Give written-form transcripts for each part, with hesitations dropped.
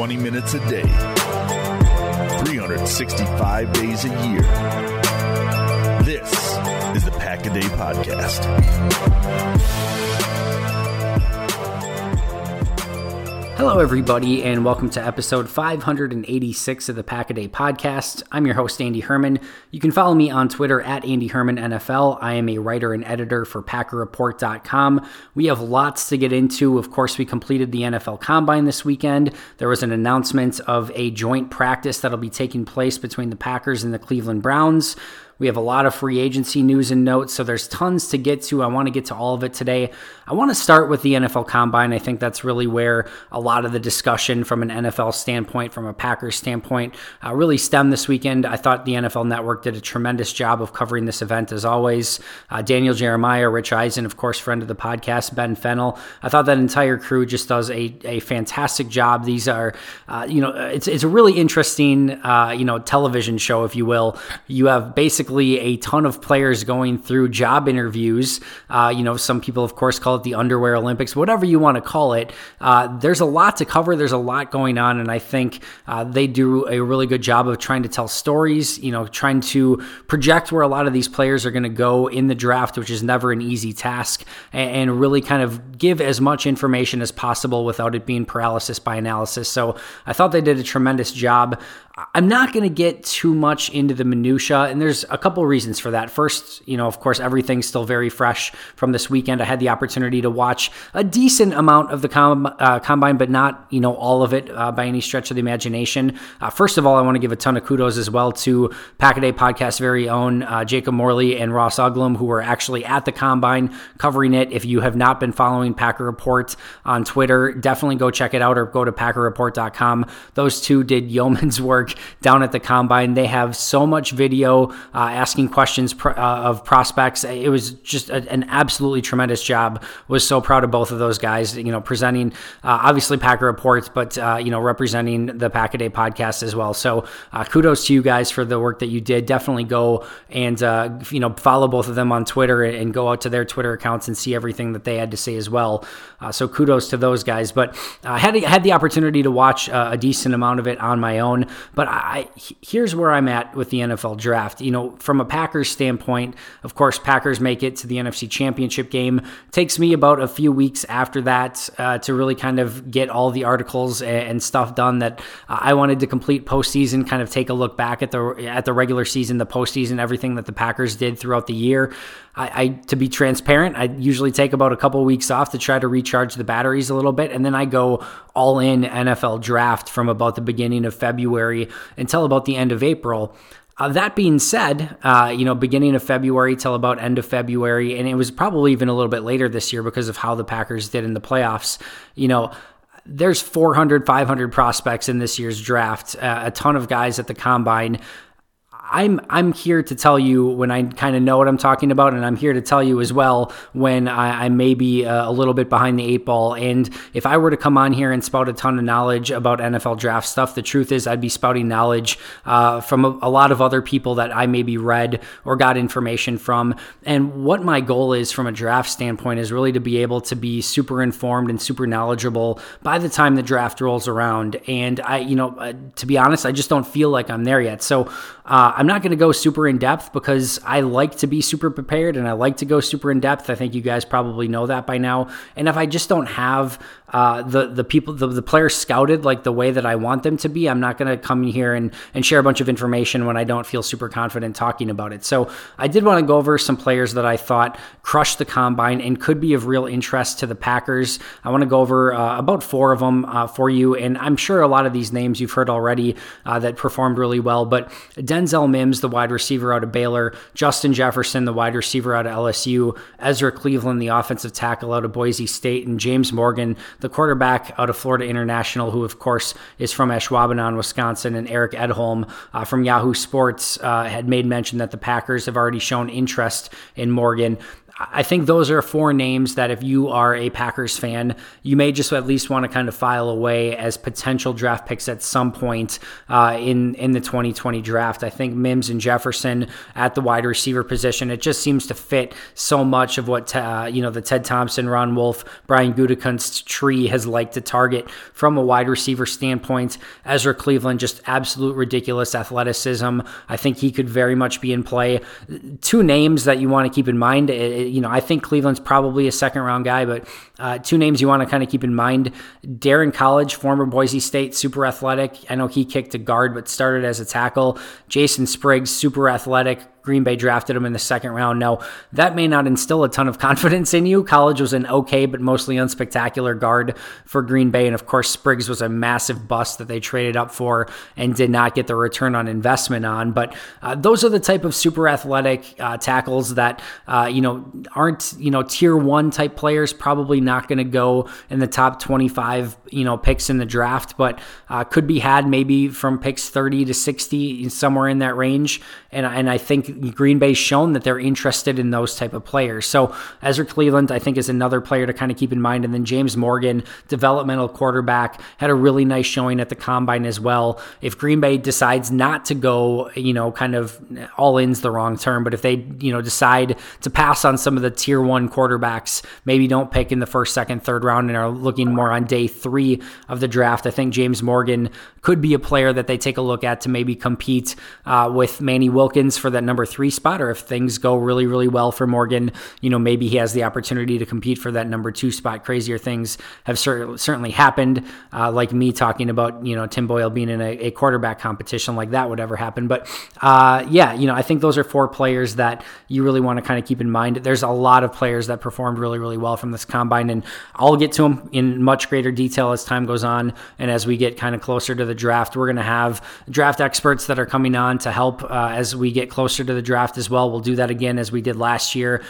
20 minutes a day, 365 days a year. This is the Pack-A-Day Podcast. Hello, everybody, and welcome to episode 586 of the Pack-A-Day Podcast. I'm your host, Andy Herman. You can follow me on Twitter at Andy Herman NFL. I am a writer and editor for PackerReport.com. We have lots to get into. Of course, we completed the NFL Combine this weekend. There was an announcement of a joint practice that'll be taking place between the Packers and the Cleveland Browns. We have a lot of free agency news and notes, so there's tons to get to. I want to get to all of it today. I want to start with the NFL Combine. I think that's really where a lot of the discussion from an NFL standpoint, from a Packers standpoint, really stemmed this weekend. I thought the NFL Network did a tremendous job of covering this event, as always. Daniel Jeremiah, Rich Eisen, of course, friend of the podcast, Ben Fennell. I thought that entire crew just does a fantastic job. These are, it's a really interesting, television show, if you will. You have basically a ton of players going through job interviews. Some people, of course, call it the Underwear Olympics, whatever you want to call it. There's a lot to cover. There's a lot going on, and I think they do a really good job of trying to tell stories, trying to project where a lot of these players are going to go in the draft, which is never an easy task, and really kind of give as much information as possible without it being paralysis by analysis. So I thought they did a tremendous job. I'm not going to get too much into the minutia, and there's a couple reasons for that. First, of course, everything's still very fresh from this weekend. I had the opportunity to watch a decent amount of the Combine, but not, all of it by any stretch of the imagination. First of all, I want to give a ton of kudos as well to Pack-A-Day Podcast's very own Jacob Morley and Ross Uglum, who were actually at the Combine covering it. If you have not been following Packer Report on Twitter, definitely go check it out or go to PackerReport.com. Those two did yeoman's work down at the Combine. They have so much video asking questions of prospects. It was just an absolutely tremendous job. Was so proud of both of those guys, presenting obviously Packer Reports, but representing the Pack-A-Day Podcast as well. So kudos to you guys for the work that you did. Definitely go and follow both of them on Twitter and go out to their Twitter accounts and see everything that they had to say as well. So kudos to those guys. But I had the opportunity to watch a decent amount of it on my own. But here's where I'm at with the NFL draft. From a Packers standpoint, of course, Packers make it to the NFC Championship game. It takes me about a few weeks after that to really kind of get all the articles and stuff done that I wanted to complete postseason, kind of take a look back at the regular season, the postseason, everything that the Packers did throughout the year. To be transparent, I usually take about a couple weeks off to try to recharge the batteries a little bit, and then I go all in NFL draft from about the beginning of February until about the end of April. That being said, beginning of February till about end of February, and it was probably even a little bit later this year because of how the Packers did in the playoffs, there's 400, 500 prospects in this year's draft, a ton of guys at the Combine. I'm here to tell you when I kind of know what I'm talking about, and I'm here to tell you as well when I may be a little bit behind the eight ball. And if I were to come on here and spout a ton of knowledge about NFL draft stuff, the truth is I'd be spouting knowledge from a lot of other people that I maybe read or got information from. And what my goal is from a draft standpoint is really to be able to be super informed and super knowledgeable by the time the draft rolls around. And to be honest, I just don't feel like I'm there yet. So I'm not going to go super in depth because I like to be super prepared and I like to go super in depth. I think you guys probably know that by now. And if I just don't have the players scouted like the way that I want them to be, I'm not going to come in here and share a bunch of information when I don't feel super confident talking about it. So I did want to go over some players that I thought crushed the Combine and could be of real interest to the Packers. I want to go over about 4 of them for you, and I'm sure a lot of these names you've heard already that performed really well, but Denzel Mims, the wide receiver out of Baylor, Justin Jefferson, the wide receiver out of LSU, Ezra Cleveland, the offensive tackle out of Boise State, and James Morgan, the quarterback out of Florida International, who of course is from Ashwaubenon, Wisconsin, and Eric Edholm from Yahoo Sports had made mention that the Packers have already shown interest in Morgan. I think those are 4 names that if you are a Packers fan, you may just at least want to kind of file away as potential draft picks at some point in the 2020 draft. I think Mims and Jefferson at the wide receiver position, it just seems to fit so much of what the Ted Thompson, Ron Wolf, Brian Gutekunst tree has liked to target from a wide receiver standpoint. Ezra Cleveland, just absolute ridiculous athleticism. I think he could very much be in play. 2 names that you want to keep in mind. I think Cleveland's probably a second-round guy, but 2 names you want to kind of keep in mind. Darren College, former Boise State, super athletic. I know he kicked a guard, but started as a tackle. Jason Spriggs, super athletic. Green Bay drafted him in the second round. Now, that may not instill a ton of confidence in you. College was an okay, but mostly unspectacular guard for Green Bay. And of course, Spriggs was a massive bust that they traded up for and did not get the return on investment on. But those are the type of super athletic tackles that, aren't, tier 1 type players, probably not going to go in the top 25, picks in the draft, but could be had maybe from picks 30 to 60, somewhere in that range. And I think Green Bay's shown that they're interested in those type of players. So Ezra Cleveland, I think, is another player to kind of keep in mind. And then James Morgan, developmental quarterback, had a really nice showing at the combine as well. If Green Bay decides not to go, kind of all in's the wrong term, but if they, decide to pass on some of the tier 1 quarterbacks, maybe don't pick in the first, second, third round and are looking more on day 3 of the draft, I think James Morgan could be a player that they take a look at to maybe compete with Manny Wilkins for that number 3 spot, or if things go really, really well for Morgan, maybe he has the opportunity to compete for that number 2 spot. Crazier things have certainly happened, like me talking about, Tim Boyle being in a quarterback competition, like that would ever happen. But I think those are 4 players that you really want to kind of keep in mind. There's a lot of players that performed really, really well from this combine, and I'll get to them in much greater detail as time goes on. And as we get kind of closer to the draft, we're going to have draft experts that are coming on to help as we get closer to the draft as well. We'll do that again as we did last year.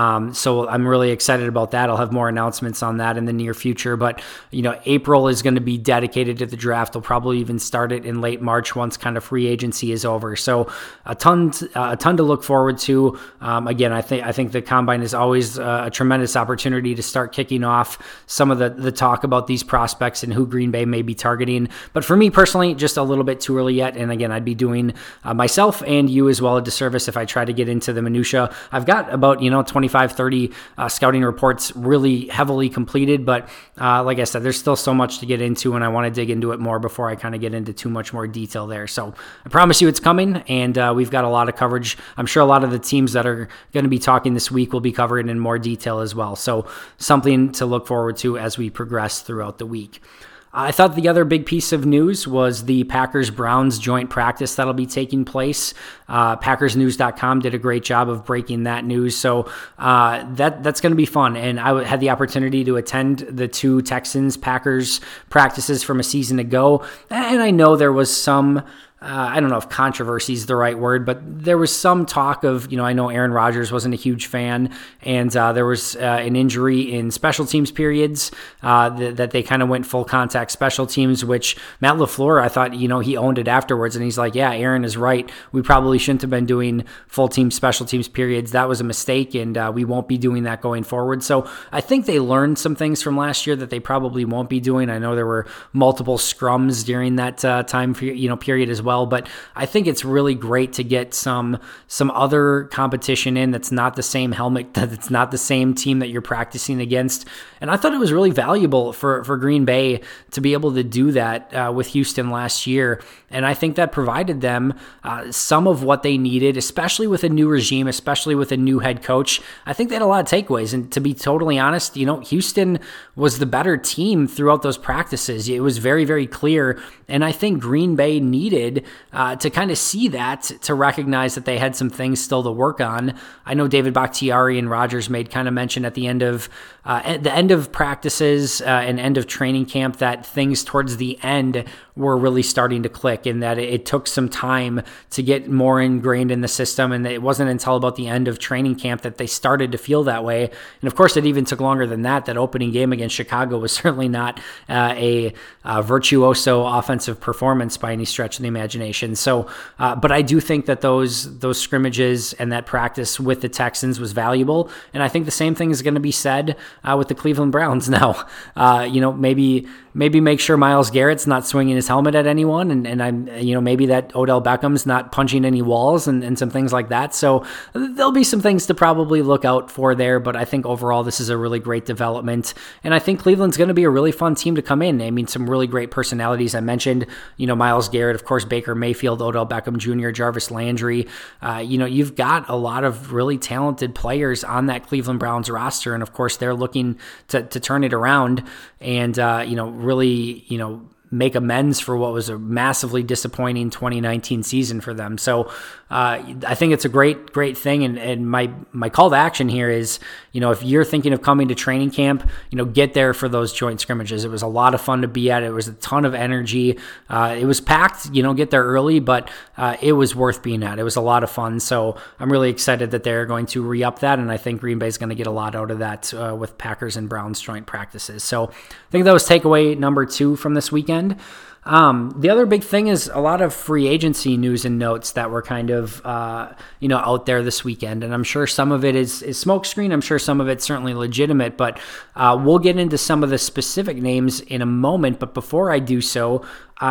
So I'm really excited about that. I'll have more announcements on that in the near future. But, April is going to be dedicated to the draft. They'll probably even start it in late March once kind of free agency is over. So a ton to look forward to. Again, I think the combine is always a tremendous opportunity to start kicking off some of the talk about these prospects and who Green Bay may be targeting. But for me personally, just a little bit too early yet. And again, I'd be doing myself and you as well a disservice if I try to get into the minutia. I've got about 25, 30 scouting reports really heavily completed, but like I said, there's still so much to get into, and I want to dig into it more before I kind of get into too much more detail there. So I promise you it's coming, and we've got a lot of coverage. I'm sure a lot of the teams that are going to be talking this week will be covered in more detail as well. So something to look forward to as we progress throughout the week. I thought the other big piece of news was the Packers-Browns joint practice that'll be taking place. PackersNews.com did a great job of breaking that news. So that's going to be fun. And I had the opportunity to attend the 2 Texans-Packers practices from a season ago. And I know there was some... I don't know if controversy is the right word, but there was some talk of, I know Aaron Rodgers wasn't a huge fan, and there was an injury in special teams periods that they kind of went full contact special teams, which Matt LaFleur, I thought, he owned it afterwards, and he's like, yeah, Aaron is right. We probably shouldn't have been doing full team special teams periods. That was a mistake, and we won't be doing that going forward. So I think they learned some things from last year that they probably won't be doing. I know there were multiple scrums during that time period as well. But I think it's really great to get some other competition in that's not the same helmet, that's not the same team that you're practicing against. And I thought it was really valuable for Green Bay to be able to do that with Houston last year. And I think that provided them some of what they needed, especially with a new regime, especially with a new head coach. I think they had a lot of takeaways. And to be totally honest, Houston was the better team throughout those practices. It was very, very clear. And I think Green Bay needed to kind of see that, to recognize that they had some things still to work on. I know David Bakhtiari and Rodgers made kind of mention at the end of practices and end of training camp that things towards the end were really starting to click, and that it took some time to get more ingrained in the system, and it wasn't until about the end of training camp that they started to feel that way. And of course, it even took longer than that. That opening game against Chicago was certainly not a virtuoso offensive performance by any stretch of the imagination. So, but I do think that those scrimmages and that practice with the Texans was valuable, and I think the same thing is going to be said with the Cleveland Browns now. Maybe make sure Myles Garrett's not swinging his helmet at anyone, and I'm maybe that Odell Beckham's not punching any walls and some things like that. So there'll be some things to probably look out for there, but I think overall this is a really great development, and I think Cleveland's going to be a really fun team to come in. I mean, some really great personalities. I mentioned, Myles Garrett, of course, Baker Mayfield, Odell Beckham Jr., Jarvis Landry. You've got a lot of really talented players on that Cleveland Browns roster, and of course they're looking to turn it around and really make amends for what was a massively disappointing 2019 season for them. So I think it's a great thing. And my call to action here is, if you're thinking of coming to training camp, get there for those joint scrimmages. It was a lot of fun to be at. It was a ton of energy. It was packed, get there early, but it was worth being at. It was a lot of fun. So I'm really excited that they're going to re-up that. And I think Green Bay is going to get a lot out of that with Packers and Browns joint practices. So I think that was takeaway number 2 from this weekend. The other big thing is a lot of free agency news and notes that were kind of, out there this weekend. And I'm sure some of it is smokescreen. I'm sure some of it's certainly legitimate, but we'll get into some of the specific names in a moment. But before I do so,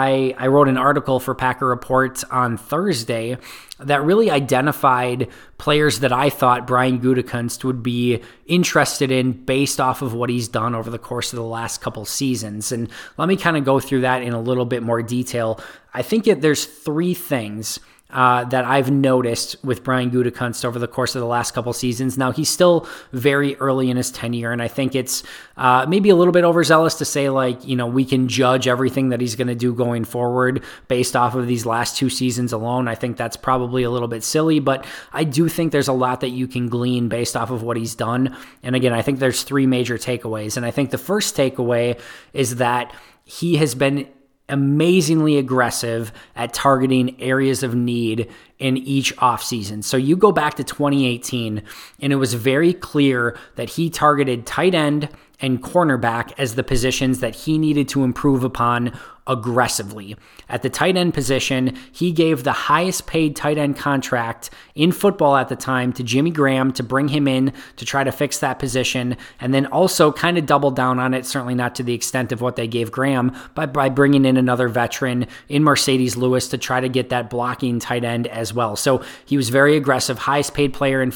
I wrote an article for Packer Report on Thursday that really identified players that I thought Brian Gutekunst would be interested in based off of what he's done over the course of the last couple seasons. And let me kind of go through that in a little bit more detail. I think there's 3 things that I've noticed with Brian Gutekunst over the course of the last couple seasons. Now, he's still very early in his tenure, and I think it's maybe a little bit overzealous to say, we can judge everything that he's going to do going forward based off of these last 2 seasons alone. I think that's probably a little bit silly, but I do think there's a lot that you can glean based off of what he's done. And again, I think there's 3 major takeaways. And I think the first takeaway is that he has been amazingly aggressive at targeting areas of need in each offseason. So you go back to 2018, and it was very clear that he targeted tight end and cornerback as the positions that he needed to improve upon aggressively. At the tight end position, he gave the highest paid tight end contract in football at the time to Jimmy Graham to bring him in to try to fix that position, and then also kind of doubled down on it, certainly not to the extent of what they gave Graham, but by bringing in another veteran in Mercedes Lewis to try to get that blocking tight end as well. So he was very aggressive, highest paid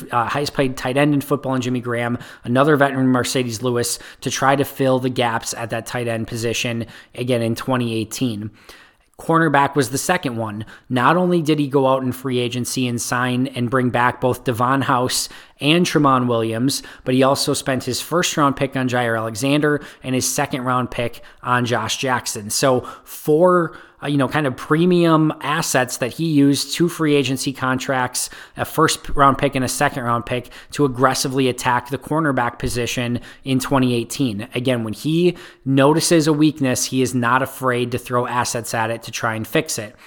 tight end in football in Jimmy Graham, another veteran Mercedes Lewis to try to fill the gaps at that tight end position again in 2018. Cornerback was the second one. Not only did he go out in free agency and sign and bring back both Devon House and Tramon Williams, but he also spent his first-round pick on Jair Alexander and his second-round pick on Josh Jackson. So 4 kind of premium assets that he used, 2 free agency contracts, a first-round pick and a second-round pick to aggressively attack the cornerback position in 2018. Again, when he notices a weakness, he is not afraid to throw assets at it to try and fix it.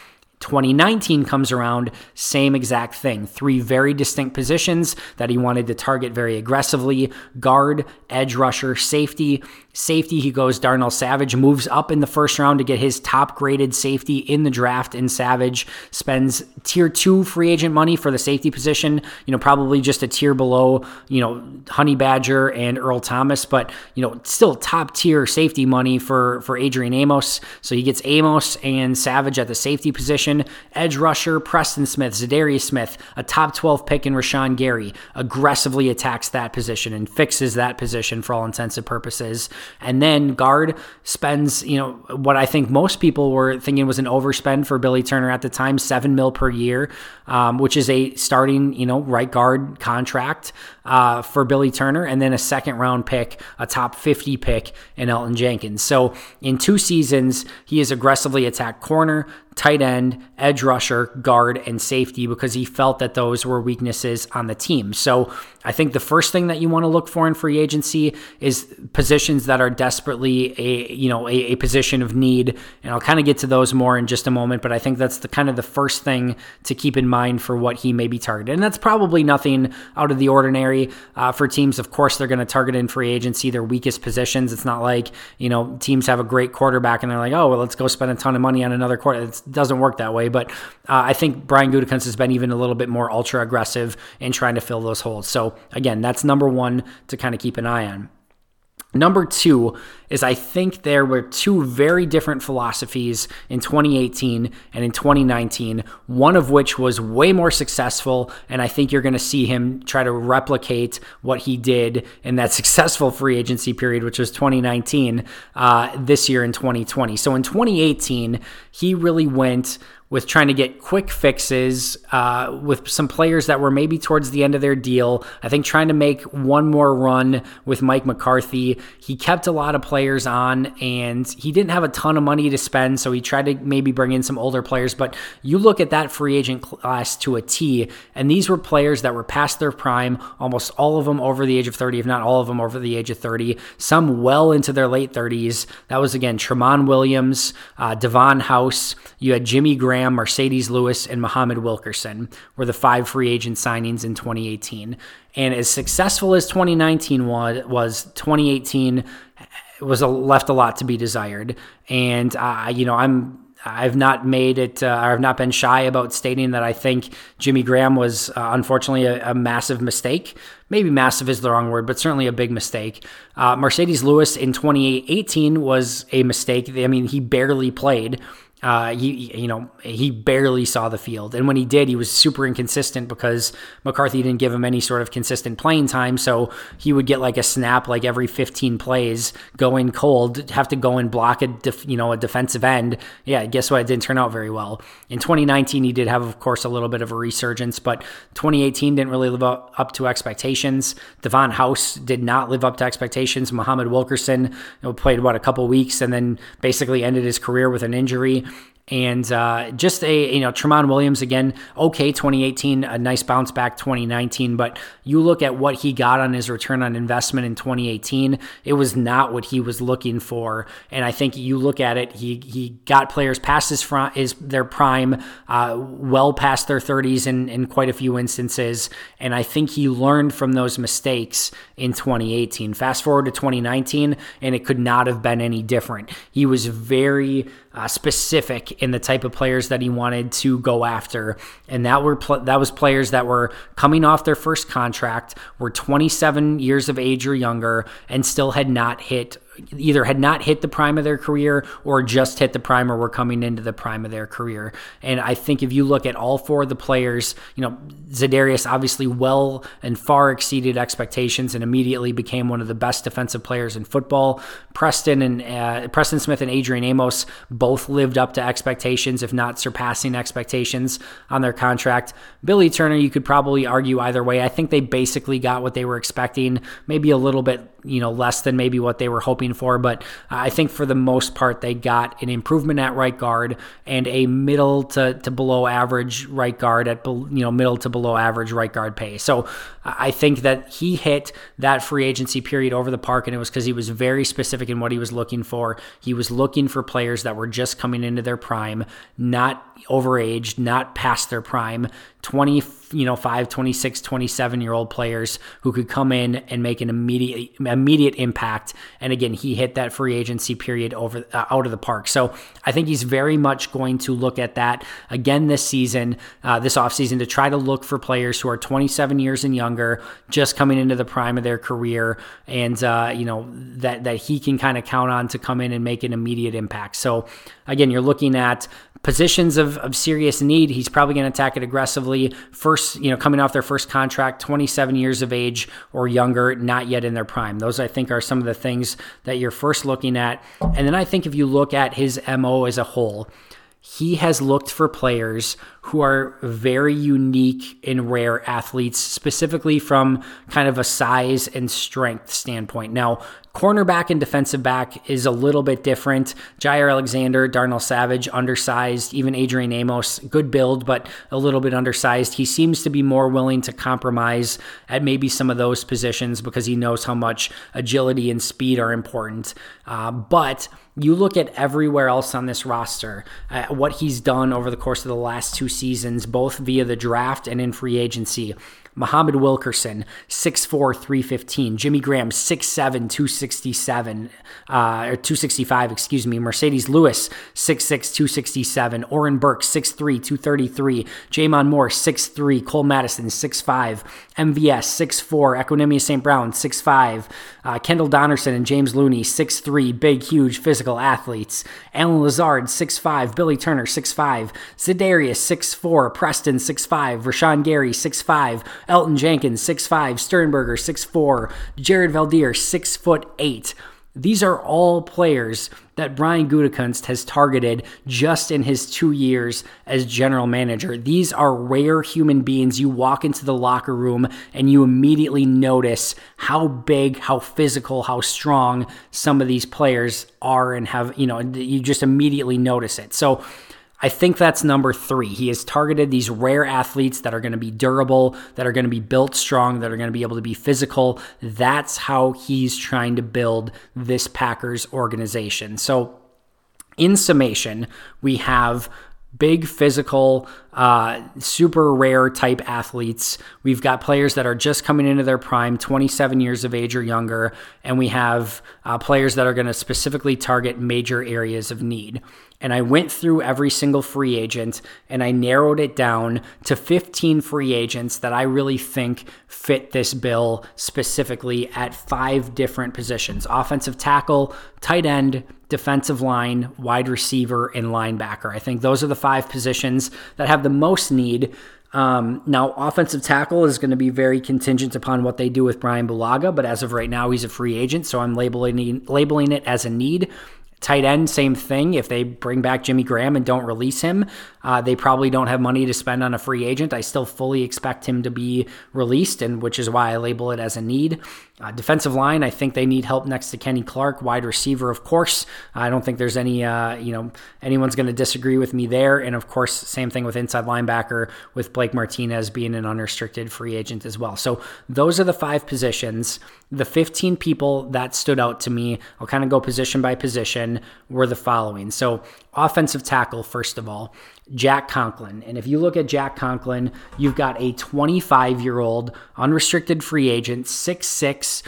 2019 comes around, same exact thing. 3 very distinct positions that he wanted to target very aggressively: guard, edge rusher, safety. Safety, he goes Darnell Savage, moves up in the first round to get his top-graded safety in the draft in Savage, spends tier 2 free agent money for the safety position, probably just a tier below, Honey Badger and Earl Thomas, but, still top-tier safety money for Adrian Amos. So he gets Amos and Savage at the safety position. Edge rusher, Preston Smith, Zadarius Smith, a top 12 pick in Rashawn Gary, aggressively attacks that position and fixes that position for all intents and purposes. And then guard spends, what I think most people were thinking was an overspend for Billy Turner at the time, $7 million per year, which is a starting, right guard contract for Billy Turner, and then a second-round pick, a top 50 pick in Elton Jenkins. So in 2 seasons, he has aggressively attacked corner, tight end, end, edge rusher, guard, and safety because he felt that those were weaknesses on the team. So I think the first thing that you want to look for in free agency is positions that are desperately a position of need. And I'll kind of get to those more in just a moment, but I think that's the first thing to keep in mind for what he may be targeted. And that's probably nothing out of the ordinary for teams. Of course, they're going to target in free agency their weakest positions. It's not like, teams have a great quarterback and they're like, oh, well, let's go spend a ton of money on another quarter. It doesn't work that way. But I think Brian Gutekunst has been even a little bit more ultra aggressive in trying to fill those holes. So again, that's number one to kind of keep an eye on. Number two is I think there were two very different philosophies in 2018 and in 2019, one of which was way more successful, and I think you're going to see him try to replicate what he did in that successful free agency period, which was 2019, this year in 2020. So in 2018, he really went with trying to get quick fixes with some players that were maybe towards the end of their deal. I think trying to make one more run with Mike McCarthy. He kept a lot of players on, and he didn't have a ton of money to spend, so he tried to maybe bring in some older players. But you look at that free agent class to a T, and these were players that were past their prime, almost all of them over the age of 30, if not all of them over the age of 30, some well into their late 30s. That was, again, Tramon Williams, Devon House. You had Jimmy Graham, Mercedes Lewis, and Muhammad Wilkerson were the 5 free agent signings in 2018. And as successful as 2019 was 2018 was left a lot to be desired. And I've not made it, I've not been shy about stating that I think Jimmy Graham was unfortunately a massive mistake. Maybe massive is the wrong word, but certainly a big mistake. Mercedes Lewis in 2018 was a mistake. I mean, he barely played. He barely saw the field. And when he did, he was super inconsistent because McCarthy didn't give him any sort of consistent playing time. So he would get like a snap like every 15 plays, go in cold, have to go and block a defensive end. Yeah, guess what? It didn't turn out very well. In 2019, he did have, of course, a little bit of a resurgence, but 2018 didn't really live up to expectations. Devon House did not live up to expectations. Muhammad Wilkerson played, a couple weeks and then basically ended his career with an injury. And Tramon Williams, again, okay, 2018, a nice bounce back 2019, but you look at what he got on his return on investment in 2018, it was not what he was looking for. And I think you look at it, he got players past their prime, well past their 30s in quite a few instances, and I think he learned from those mistakes in 2018. Fast forward to 2019, and it could not have been any different. He was very specific in the type of players that he wanted to go after, and that was players that were coming off their first contract, were 27 years of age or younger, and still had not hit the prime of their career or just hit the prime or were coming into the prime of their career. And I think if you look at all 4 of the players, Za'Darius obviously well and far exceeded expectations and immediately became one of the best defensive players in football. Preston Smith and Adrian Amos both lived up to expectations, if not surpassing expectations on their contract. Billy Turner, you could probably argue either way. I think they basically got what they were expecting, maybe a little bit less than maybe what they were hoping for, but I think for the most part they got an improvement at right guard and a middle to below average right guard at middle to below average right guard pay. So I think that he hit that free agency period over the park, and it was because he was very specific in what he was looking for. He was looking for players that were just coming into their prime, not overaged, not past their prime, 25, 26, 27-year-old players who could come in and make an immediate impact. And again, he hit that free agency period out of the park. So I think he's very much going to look at that again this season, this offseason, to try to look for players who are 27 years and younger, just coming into the prime of their career, and that he can kind of count on to come in and make an immediate impact. So again, you're looking at positions of serious need. He's probably going to attack it aggressively. First, coming off their first contract, 27 years of age or younger, not yet in their prime. Those, I think, are some of the things that you're first looking at. And then I think if you look at his MO as a whole, he has looked for players who are very unique and rare athletes, specifically from kind of a size and strength standpoint. Now, cornerback and defensive back is a little bit different. Jair Alexander, Darnell Savage, undersized. Even Adrian Amos, good build, but a little bit undersized. He seems to be more willing to compromise at maybe some of those positions because he knows how much agility and speed are important. But you look at everywhere else on this roster, what he's done over the course of the last 2 seasons, both via the draft and in free agency. Muhammad Wilkerson, 6'4", 315. Jimmy Graham, 6'7", 267, or 265, excuse me. Mercedes Lewis, 6'6", 267. Oren Burke, 6'3", 233. Jamon Moore, 6'3". Cole Madison, 6'5". MVS, 6'4". Equinemius St. Brown, 6'5". Kendall Donnerson and James Looney, 6'3", big, huge, physical athletes. Alan Lazard, 6'5". Billy Turner, 6'5". Za'Darius, 6'4". Preston, 6'5". Rashawn Gary, 6'5". Elton Jenkins, 6'5", Sternberger, 6'4", Jared Valdir, 6'8". These are all players that Brian Gutekunst has targeted just in his 2 years as general manager. These are rare human beings. You walk into the locker room and you immediately notice how big, how physical, how strong some of these players are and have, you just immediately notice it. So I think that's number 3. He has targeted these rare athletes that are going to be durable, that are going to be built strong, that are going to be able to be physical. That's how he's trying to build this Packers organization. So in summation, we have big physical, super rare type athletes. We've got players that are just coming into their prime, 27 years of age or younger, and we have players that are going to specifically target major areas of need. And I went through every single free agent and I narrowed it down to 15 free agents that I really think fit this bill specifically at 5 different positions: offensive tackle, tight end, defensive line, wide receiver, and linebacker. I think those are the 5 positions that have the most need. Now, offensive tackle is going to be very contingent upon what they do with Brian Bulaga, but as of right now, he's a free agent, so I'm labeling it as a need. Tight end, same thing. If they bring back Jimmy Graham and don't release him, they probably don't have money to spend on a free agent. I still fully expect him to be released, and which is why I label it as a need. Defensive line, I think they need help next to Kenny Clark. Wide receiver, of course. I don't think there's any, anyone's going to disagree with me there. And of course, same thing with inside linebacker, with Blake Martinez being an unrestricted free agent as well. So those are the 5 positions. The 15 people that stood out to me, I'll kind of go position by position, were the following. So offensive tackle, first of all, Jack Conklin. And if you look at Jack Conklin, you've got a 25-year-old unrestricted free agent, 6'6",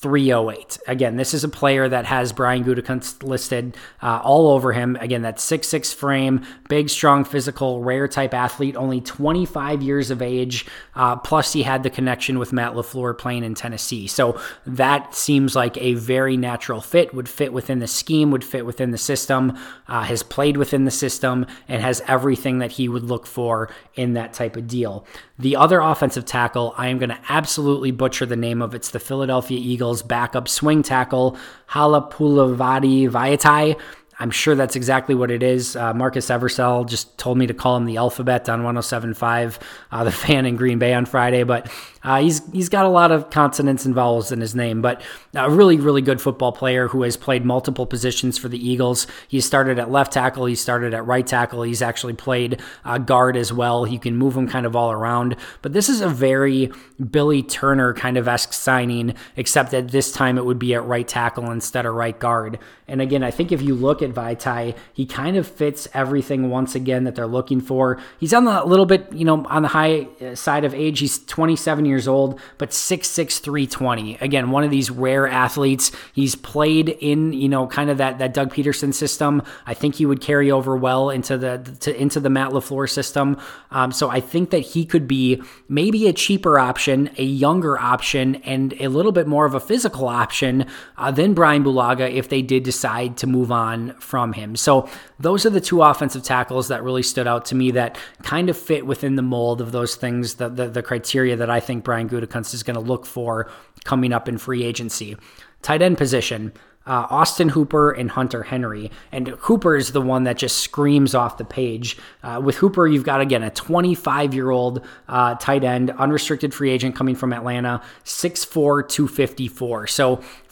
308. Again, this is a player that has Brian Gutekunst listed all over him. Again, that 6'6" frame, big, strong, physical, rare type athlete, only 25 years of age. Plus he had the connection with Matt LaFleur playing in Tennessee. So that seems like a very natural fit, would fit within the scheme, would fit within the system, has played within the system, and has everything that he would look for in that type of deal. The other offensive tackle, I am going to absolutely butcher the name of. It's the Philadelphia Eagles backup swing tackle, Halapulavati Vaitai. I'm sure that's exactly what it is. Marcus Eversell just told me to call him the alphabet on 107.5, the Fan in Green Bay on Friday, but he's got a lot of consonants and vowels in his name, but a really, really good football player who has played multiple positions for the Eagles. He started at left tackle. He started at right tackle. He's actually played guard as well. You can move him kind of all around, but this is a very Billy Turner kind of esque signing, except that this time it would be at right tackle instead of right guard. And again, I think if you look at Vaitai, he kind of fits everything once again that they're looking for. He's on the little bit, on the high side of age. He's 27 years old, but 6'6", 320. Again, one of these rare athletes. He's played in, kind of that Doug Peterson system. I think he would carry over well into the Matt LaFleur system. So I think that he could be maybe a cheaper option, a younger option, and a little bit more of a physical option than Brian Bulaga if they did decide to move on from him. So those are the 2 offensive tackles that really stood out to me that kind of fit within the mold of those things, the criteria that I think Brian Gutekunst is going to look for coming up in free agency. Tight end position, Austin Hooper and Hunter Henry. And Hooper is the one that just screams off the page. With Hooper, you've got, again, a 25-year-old tight end, unrestricted free agent coming from Atlanta, 6'4", 254. So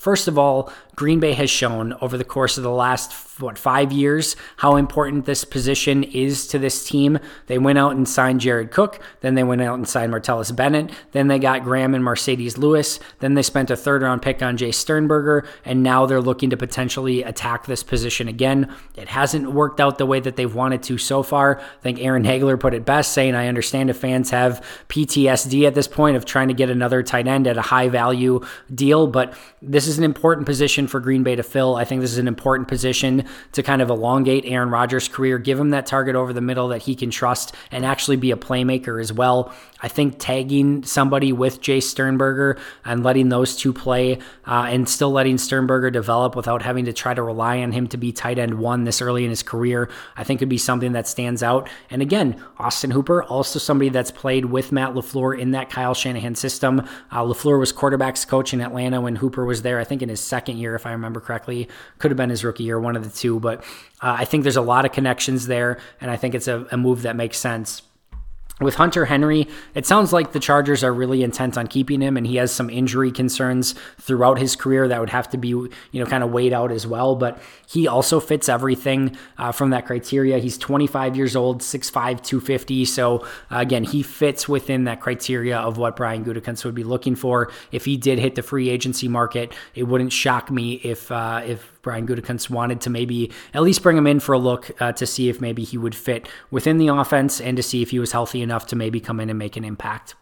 First of all, Green Bay has shown over the course of the last, 5 years, how important this position is to this team. They went out and signed Jared Cook. Then they went out and signed Martellus Bennett. Then they got Graham and Mercedes Lewis. Then they spent a third-round pick on Jay Sternberger, and now they're looking to potentially attack this position again. It hasn't worked out the way that they've wanted to so far. I think Aaron Hagler put it best, saying, I understand if fans have PTSD at this point of trying to get another tight end at a high-value deal, but this is an important position for Green Bay to fill. I think this is an important position to kind of elongate Aaron Rodgers' career, give him that target over the middle that he can trust, and actually be a playmaker as well. I think tagging somebody with Jay Sternberger and letting those two play and still letting Sternberger develop without having to try to rely on him to be tight end one this early in his career, I think could be something that stands out. And again, Austin Hooper, also somebody that's played with Matt LaFleur in that Kyle Shanahan system. LaFleur was quarterbacks coach in Atlanta when Hooper was there, I think in his second year, if I remember correctly. Could have been his rookie year, one of the two, but I think there's a lot of connections there, and I think it's a move that makes sense. With Hunter Henry, it sounds like the Chargers are really intent on keeping him, and he has some injury concerns throughout his career that would have to be, kind of weighed out as well. But he also fits everything from that criteria. He's 25 years old, 6'5", 250. So again, he fits within that criteria of what Brian Gutekunst would be looking for. If he did hit the free agency market, it wouldn't shock me if Brian Gutekunst wanted to maybe at least bring him in for a look to see if maybe he would fit within the offense and to see if he was healthy enough to maybe come in and make an impact.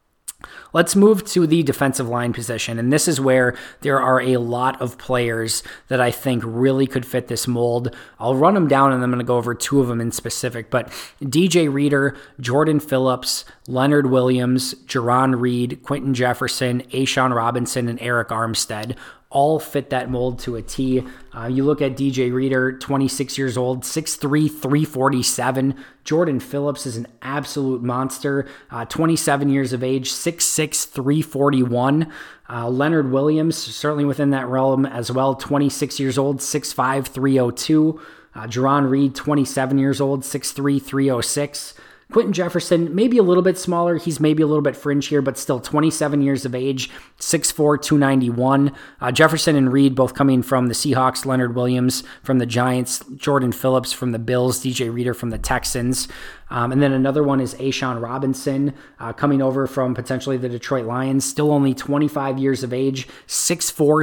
Let's move to the defensive line position, and this is where there are a lot of players that I think really could fit this mold. I'll run them down, and I'm going to go over two of them in specific, but DJ Reader, Jordan Phillips, Leonard Williams, Jerron Reed, Quentin Jefferson, A'Shawn Robinson, and Eric Armstead all fit that mold to a T. You look at DJ Reader, 26 years old, 6'3", 347. Jordan Phillips is an absolute monster, 27 years of age, 6'6", 341. Leonard Williams, certainly within that realm as well, 26 years old, 6'5", 302. Jerron Reed, 27 years old, 6'3", 306. Quentin Jefferson, maybe a little bit smaller. He's maybe a little bit fringe here, but still 27 years of age, 6'4", 291. Jefferson and Reed both coming from the Seahawks, Leonard Williams from the Giants, Jordan Phillips from the Bills, DJ Reader from the Texans. And then another one is A'Shawn Robinson coming over from potentially the Detroit Lions, still only 25 years of age, 6'4",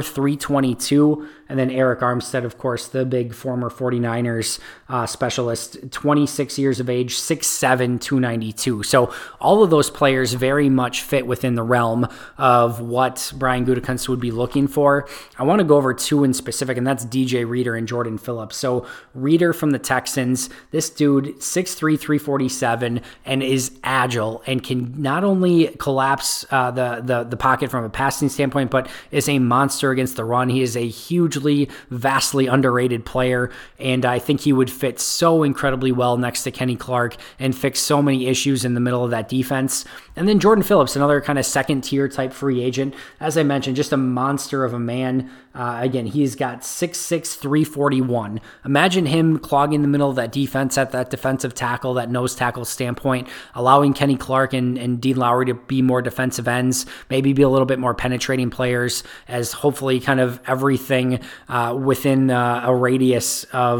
322. And then Eric Armstead, of course, the big former 49ers specialist, 26 years of age, 6'7", 292. So all of those players very much fit within the realm of what Brian Gutekunst would be looking for. I want to go over two in specific, and that's DJ Reader and Jordan Phillips. So Reader from the Texans, this dude, 6'3", 347, and is agile and can not only collapse the pocket from a passing standpoint, but is a monster against the run. He is a hugely, vastly underrated player, and I think he would fit so incredibly well next to Kenny Clark and fix so many issues in the middle of that defense. And then Jordan Phillips, another kind of second-tier type free agent. As I mentioned, just a monster of a man. Again, he's got 6'6", 341. Imagine him clogging the middle of that defense at that defensive tackle, that nose tackle standpoint, allowing Kenny Clark and Dean Lowry to be more defensive ends, maybe be a little bit more penetrating players, as hopefully kind of everything within a radius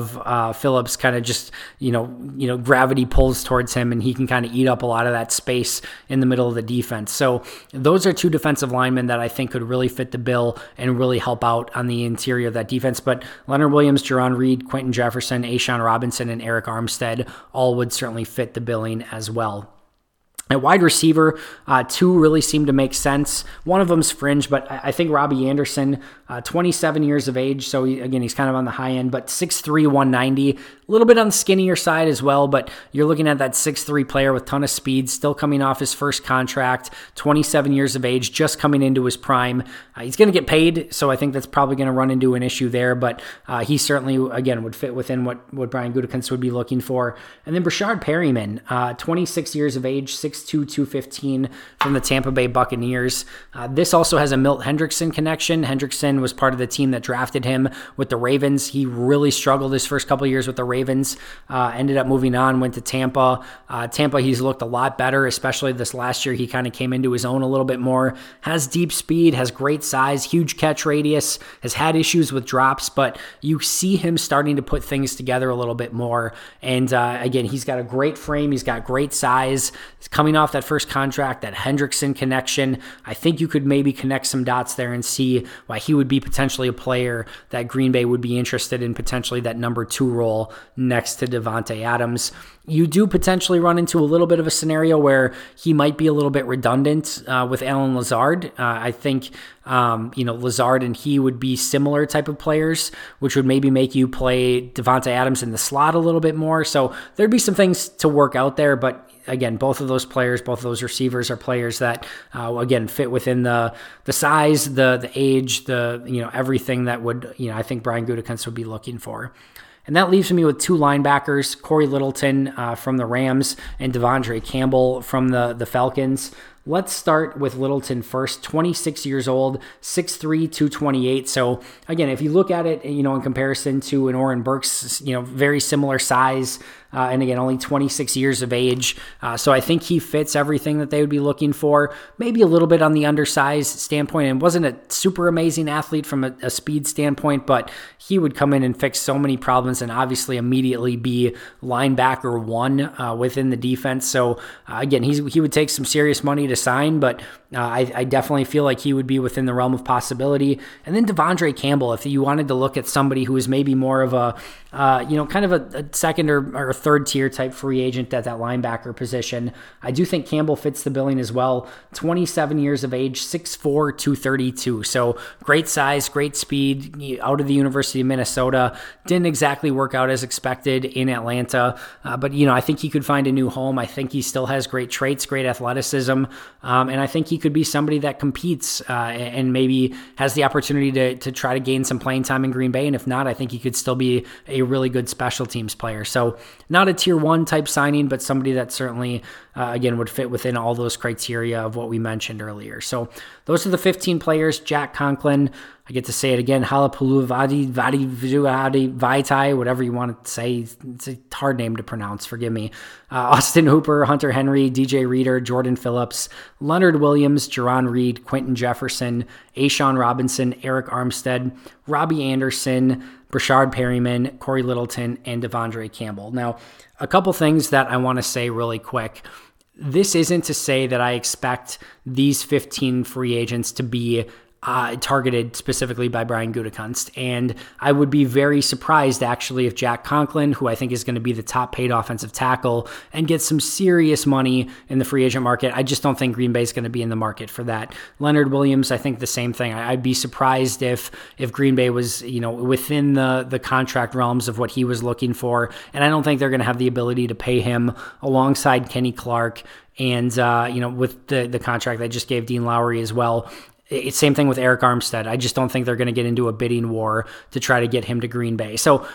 of Phillips kind of just, gravity pulls towards him and he can kind of eat up a lot of that space in the middle of the defense. So those are two defensive linemen that I think could really fit the bill and really help out on the interior of that defense. But Leonard Williams, Jerron Reed, Quentin Jefferson, A'Shawn Robinson, and Eric Armstead all would certainly fit the billing as well. At wide receiver, two really seem to make sense. One of them's fringe, but I think Robbie Anderson, 27 years of age, so he's kind of on the high end, but 6'3", 190, a little bit on the skinnier side as well, but you're looking at that 6'3" player with a ton of speed, still coming off his first contract, 27 years of age, just coming into his prime. He's going to get paid, so I think that's probably going to run into an issue there, but he certainly, again, would fit within what Brian Gutekunst would be looking for. And then Brashard Perryman, 26 years of age, 6'2", 215 from the Tampa Bay Buccaneers. This also has a Milt Hendrickson connection. Hendrickson Littleton was part of the team that drafted him with the Ravens. He really struggled his first couple of years with the Ravens, ended up moving on, went to Tampa. Tampa, he's looked a lot better, especially this last year. He kind of came into his own a little bit more, has deep speed, has great size, huge catch radius, has had issues with drops, but you see him starting to put things together a little bit more. And again, he's got a great frame. He's got great size. He's coming off that first contract, that Hendrickson connection. I think you could maybe connect some dots there and see why he would be potentially a player that Green Bay would be interested in, potentially that number 2 role next to Davante Adams. You do potentially run into a little bit of a scenario where he might be a little bit redundant with Allen Lazard. I think, Lazard and he would be similar type of players, which would maybe make you play Davante Adams in the slot a little bit more. So there'd be some things to work out there, but again, both of those players, both of those receivers are players that, again, fit within the size, the age, everything that would, I think Brian Gutekunst would be looking for. And that leaves me with 2 linebackers, Corey Littleton from the Rams and Devondre Campbell from the Falcons. Let's start with Littleton first, 26 years old, 6'3", 228. So again, if you look at it, in comparison to an Oren Burks, very similar size, and again, only 26 years of age. So I think he fits everything that they would be looking for. Maybe a little bit on the undersized standpoint, and wasn't a super amazing athlete from a speed standpoint, but he would come in and fix so many problems and obviously immediately be linebacker 1 within the defense. So again, he would take some serious money to sign, but I definitely feel like he would be within the realm of possibility. And then Devondre Campbell, if you wanted to look at somebody who is maybe more of a kind of a second or third tier type free agent at that linebacker position, I do think Campbell fits the billing as well. 27 years of age, 6'4", 232. So great size, great speed, out of the University of Minnesota. Didn't exactly work out as expected in Atlanta, but I think he could find a new home. I think he still has great traits, great athleticism, and I think he could be somebody that competes and maybe has the opportunity to try to gain some playing time in Green Bay. And if not, I think he could still be a really good special teams player. So not a tier 1 type signing, but somebody that certainly, again, would fit within all those criteria of what we mentioned earlier. So those are the 15 players. Jack Conklin, I get to say it again, Halapuluvadi, Vaitai, whatever you want to say. It's a hard name to pronounce, forgive me. Austin Hooper, Hunter Henry, DJ Reader, Jordan Phillips, Leonard Williams, Jerron Reed, Quentin Jefferson, A'Shawn Robinson, Eric Armstead, Robbie Anderson, Brashard Perryman, Corey Littleton, and Devondre Campbell. Now, a couple things that I want to say really quick. This isn't to say that I expect these 15 free agents to be targeted specifically by Brian Gutekunst. And I would be very surprised, actually, if Jack Conklin, who I think is going to be the top paid offensive tackle and get some serious money in the free agent market, I just don't think Green Bay is going to be in the market for that. Leonard Williams, I think the same thing. I'd be surprised if Green Bay was, within the contract realms of what he was looking for. And I don't think they're going to have the ability to pay him alongside Kenny Clark and, with the contract they just gave Dean Lowry as well. It's same thing with Eric Armstead. I just don't think they're going to get into a bidding war to try to get him to Green Bay. So,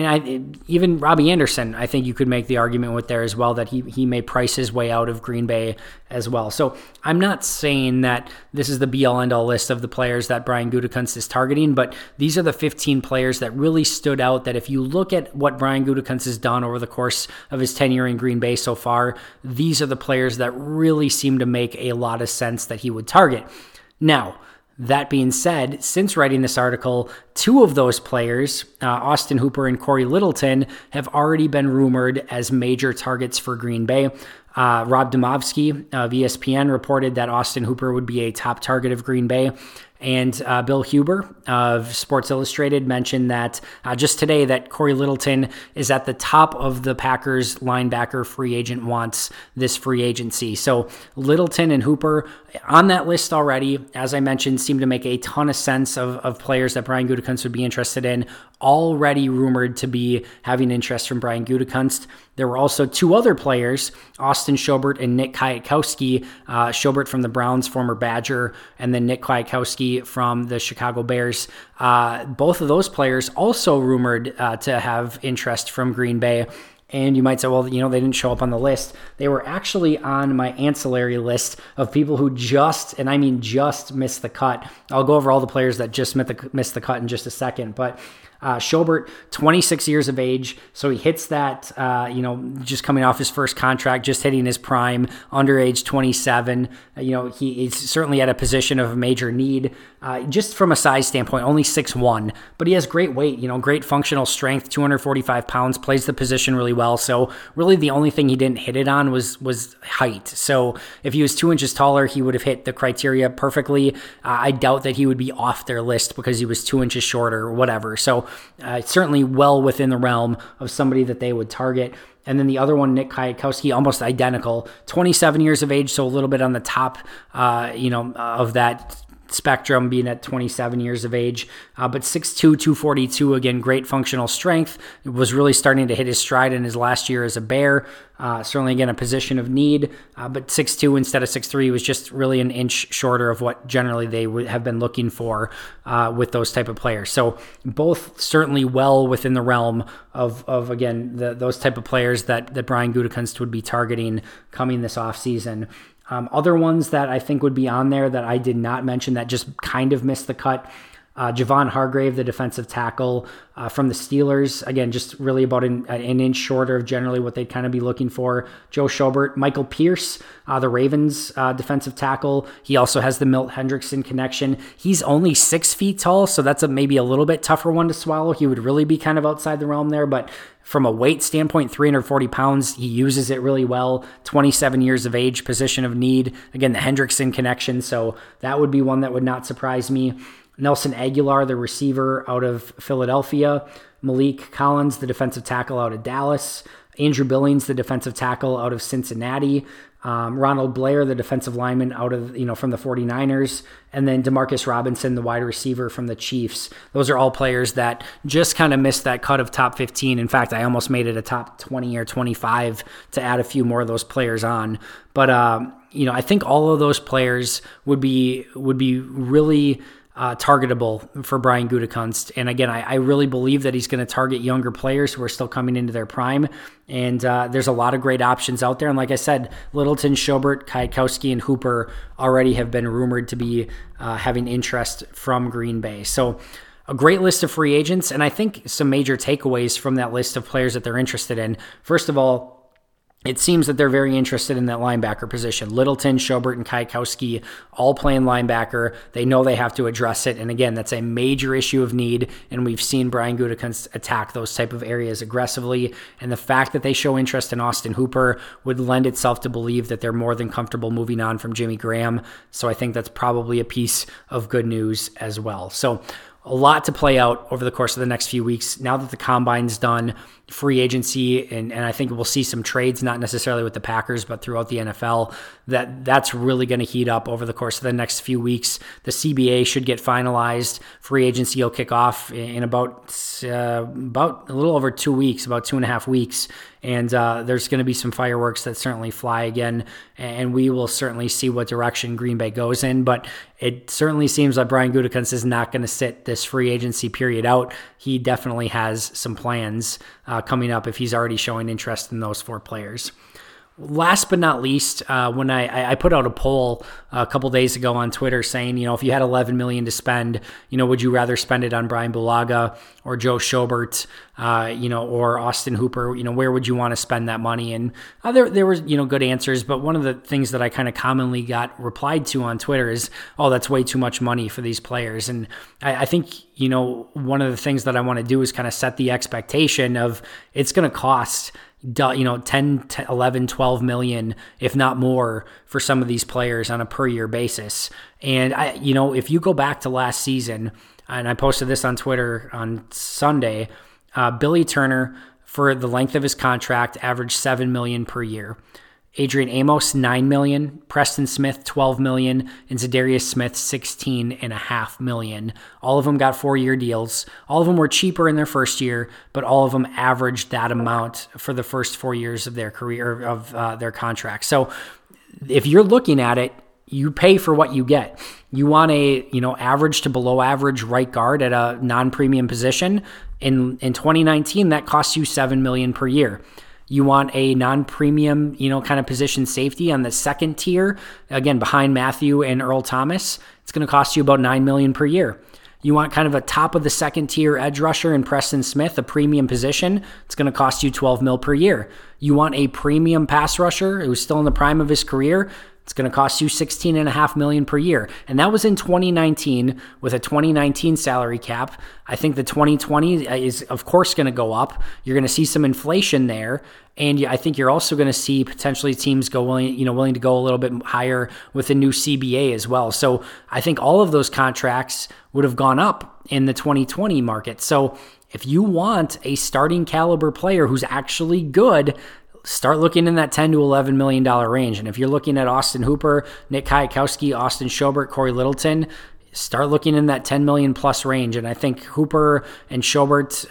even Robbie Anderson, I think you could make the argument with there as well that he may price his way out of Green Bay as well. So I'm not saying that this is the be-all end-all list of the players that Brian Gutekunst is targeting, but these are the 15 players that really stood out, that if you look at what Brian Gutekunst has done over the course of his tenure in Green Bay so far, these are the players that really seem to make a lot of sense that he would target. Now, that being said, since writing this article, 2 of those players, Austin Hooper and Corey Littleton, have already been rumored as major targets for Green Bay. Rob Demovsky of ESPN reported that Austin Hooper would be a top target of Green Bay. And Bill Huber of Sports Illustrated mentioned that just today that Corey Littleton is at the top of the Packers linebacker free agent wants this free agency. So Littleton and Hooper on that list already, as I mentioned, seem to make a ton of sense of players that Brian Gutekunst would be interested in, already rumored to be having interest from Brian Gutekunst. There were also 2 other players, Austin Schobert and Nick Kwiatkowski, Schobert from the Browns, former Badger, and then Nick Kwiatkowski from the Chicago Bears. Both of those players also rumored to have interest from Green Bay. And you might say, well, they didn't show up on the list. They were actually on my ancillary list of people who just missed the cut. I'll go over all the players that just missed the cut in just a second. But Schobert, 26 years of age, so he hits that, just coming off his first contract, just hitting his prime, under age 27. He's certainly at a position of major need, just from a size standpoint, only 6'1", but he has great weight, great functional strength, 245 pounds, plays the position really well. So really the only thing he didn't hit it on was height. So if he was 2 inches taller, he would have hit the criteria perfectly. I doubt that he would be off their list because he was 2 inches shorter or whatever. So certainly well within the realm of somebody that they would target. And then the other one, Nick Kwiatkowski, almost identical, 27 years of age, so a little bit on the top, of that spectrum, being at 27 years of age, but 6'2", 242, again, great functional strength. It was really starting to hit his stride in his last year as a Bear. Certainly, again, a position of need, but 6'2" instead of 6'3" was just really an inch shorter of what generally they would have been looking for with those type of players. So both certainly well within the realm of again, those type of players that Brian Gutekunst would be targeting coming this offseason. Other ones that I think would be on there that I did not mention that just kind of missed the cut. Javon Hargrave, the defensive tackle from the Steelers. Again, just really about an inch shorter of generally what they'd kind of be looking for. Joe Schobert. Michael Pierce, the Ravens defensive tackle. He also has the Milt Hendrickson connection. He's only 6 feet tall, so that's maybe a little bit tougher one to swallow. He would really be kind of outside the realm there, but from a weight standpoint, 340 pounds, he uses it really well. 27 years of age, position of need. Again, the Hendrickson connection, so that would be one that would not surprise me. Nelson Aguilar, the receiver out of Philadelphia. Malik Collins, the defensive tackle out of Dallas. Andrew Billings, the defensive tackle out of Cincinnati. Ronald Blair, the defensive lineman out of, from the 49ers. And then Demarcus Robinson, the wide receiver from the Chiefs. Those are all players that just kind of missed that cut of top 15. In fact, I almost made it a top 20 or 25 to add a few more of those players on. But, I think all of those players would be really targetable for Brian Gutekunst. And again, I really believe that he's going to target younger players who are still coming into their prime. And there's a lot of great options out there. And like I said, Littleton, Schobert, Kwiatkowski, and Hooper already have been rumored to be having interest from Green Bay. So a great list of free agents. And I think some major takeaways from that list of players that they're interested in. First of all, it seems that they're very interested in that linebacker position. Littleton, Schobert, and Kwiatkowski all playing linebacker. They know they have to address it. And again, that's a major issue of need. And we've seen Brian Gutekunst attack those type of areas aggressively. And the fact that they show interest in Austin Hooper would lend itself to believe that they're more than comfortable moving on from Jimmy Graham. So I think that's probably a piece of good news as well. So a lot to play out over the course of the next few weeks. Now that the combine's done, free agency, and I think we'll see some trades, not necessarily with the Packers, but throughout the NFL, that's really going to heat up over the course of the next few weeks. The CBA should get finalized. Free agency will kick off in about a little over 2 weeks, about 2.5 weeks. And there's going to be some fireworks that certainly fly again, and we will certainly see what direction Green Bay goes in. But it certainly seems like Brian Gutekunst is not going to sit this free agency period out. He definitely has some plans coming up if he's already showing interest in those 4 players. Last but not least, when I put out a poll a couple days ago on Twitter saying, if you had $11 million to spend, would you rather spend it on Brian Bulaga or Joe Schobert, or Austin Hooper, where would you want to spend that money? And there were, good answers, but one of the things that I kind of commonly got replied to on Twitter is, oh, that's way too much money for these players. And I think, one of the things that I want to do is kind of set the expectation of it's going to cost 10, 11, 12 million, if not more, for some of these players on a per year basis. And if you go back to last season, and I posted this on Twitter on Sunday, Billy Turner, for the length of his contract, averaged $7 million per year. Adrian Amos, $9 million, Preston Smith, $12 million, and Zadarius Smith, $16.5 million. All of them got 4-year deals. All of them were cheaper in their first year, but all of them averaged that amount for the first 4 years of their career, of their contract. So if you're looking at it, you pay for what you get. You want a, average to below average right guard at a non-premium position. In 2019, that costs you $7 million per year. You want a non-premium, kind of position safety on the second tier, again, behind Matthew and Earl Thomas. It's going to cost you about $9 million per year. You want kind of a top of the second tier edge rusher in Preston Smith, a premium position. It's going to cost you $12 million per year. You want a premium pass rusher who's still in the prime of his career. It's going to cost you $16.5 million per year. And that was in 2019 with a 2019 salary cap. I think the 2020 is, of course, going to go up. You're going to see some inflation there. And I think you're also going to see potentially teams willing to go a little bit higher with the new CBA as well. So I think all of those contracts would have gone up in the 2020 market. So if you want a starting caliber player who's actually good, start looking in that $10 to $11 million range. And if you're looking at Austin Hooper, Nick Kwiatkowski, Austin Schobert, Corey Littleton, start looking in that 10 million plus range. And I think Hooper and Schobert,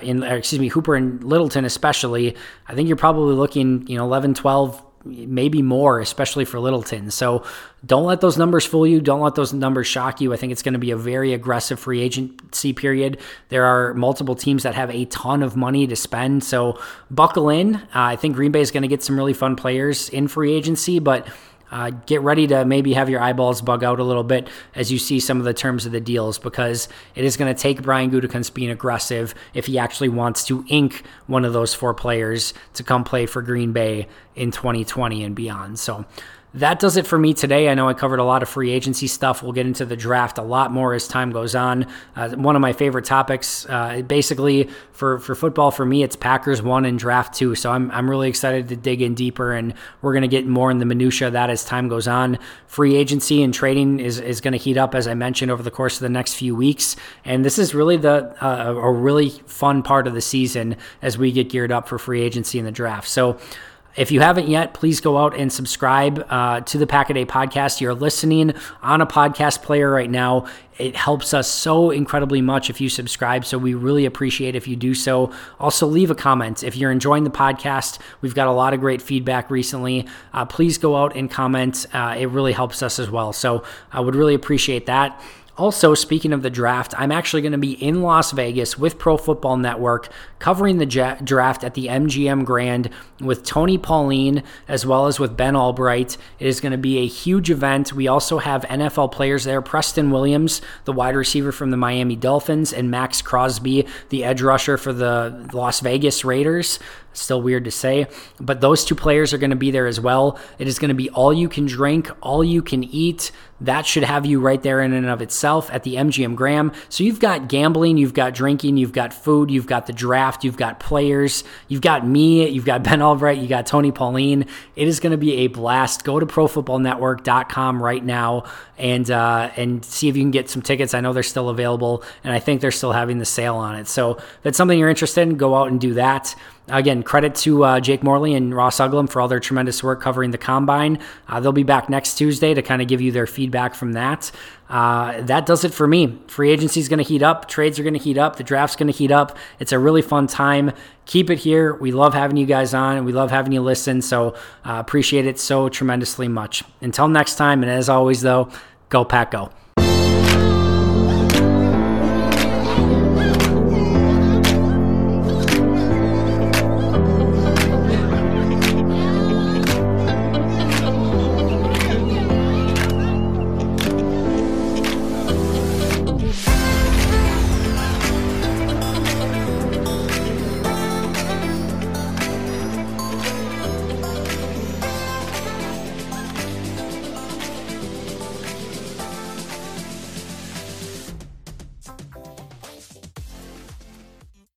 Hooper and Littleton especially, I think you're probably looking, 11, 12, maybe more, especially for Littleton. So don't let those numbers fool you. Don't let those numbers shock you. I think it's going to be a very aggressive free agency period. There are multiple teams that have a ton of money to spend. So buckle in. I think Green Bay is going to get some really fun players in free agency, but get ready to maybe have your eyeballs bug out a little bit as you see some of the terms of the deals, because it is going to take Brian Gutekunst being aggressive if he actually wants to ink one of those 4 players to come play for Green Bay in 2020 and beyond. So that does it for me today. I know I covered a lot of free agency stuff. We'll get into the draft a lot more as time goes on. One of my favorite topics, basically for football, for me, it's Packers 1 and draft 2. So I'm really excited to dig in deeper, and we're going to get more in the minutia of that as time goes on. Free agency and trading is going to heat up, as I mentioned, over the course of the next few weeks. And this is really a really fun part of the season as we get geared up for free agency and the draft. So if you haven't yet, please go out and subscribe to the Pack-A-Day podcast. You're listening on a podcast player right now. It helps us so incredibly much if you subscribe, so we really appreciate if you do so. Also, leave a comment. If you're enjoying the podcast, we've got a lot of great feedback recently. Please go out and comment. It really helps us as well, so I would really appreciate that. Also, speaking of the draft, I'm actually going to be in Las Vegas with Pro Football Network covering the draft at the MGM Grand with Tony Pauline as well as with Ben Albright. It is going to be a huge event. We also have NFL players there, Preston Williams, the wide receiver from the Miami Dolphins, and Max Crosby, the edge rusher for the Las Vegas Raiders. Still weird to say, but those 2 players are going to be there as well. It is going to be all you can drink, all you can eat. That should have you right there in and of itself at the MGM Grand. So you've got gambling, you've got drinking, you've got food, you've got the draft, you've got players, you've got me, you've got Ben Albright, you got Tony Pauline. It is going to be a blast. Go to ProFootballNetwork.com right now and see if you can get some tickets. I know they're still available, and I think they're still having the sale on it. So if that's something you're interested in, go out and do that. Again, credit to Jake Morley and Ross Uglum for all their tremendous work covering the Combine. They'll be back next Tuesday to kind of give you their feedback from that. That does it for me. Free agency is going to heat up. Trades are going to heat up. The draft's going to heat up. It's a really fun time. Keep it here. We love having you guys on, and we love having you listen, so appreciate it so tremendously much. Until next time, and as always, though, go Pack Go.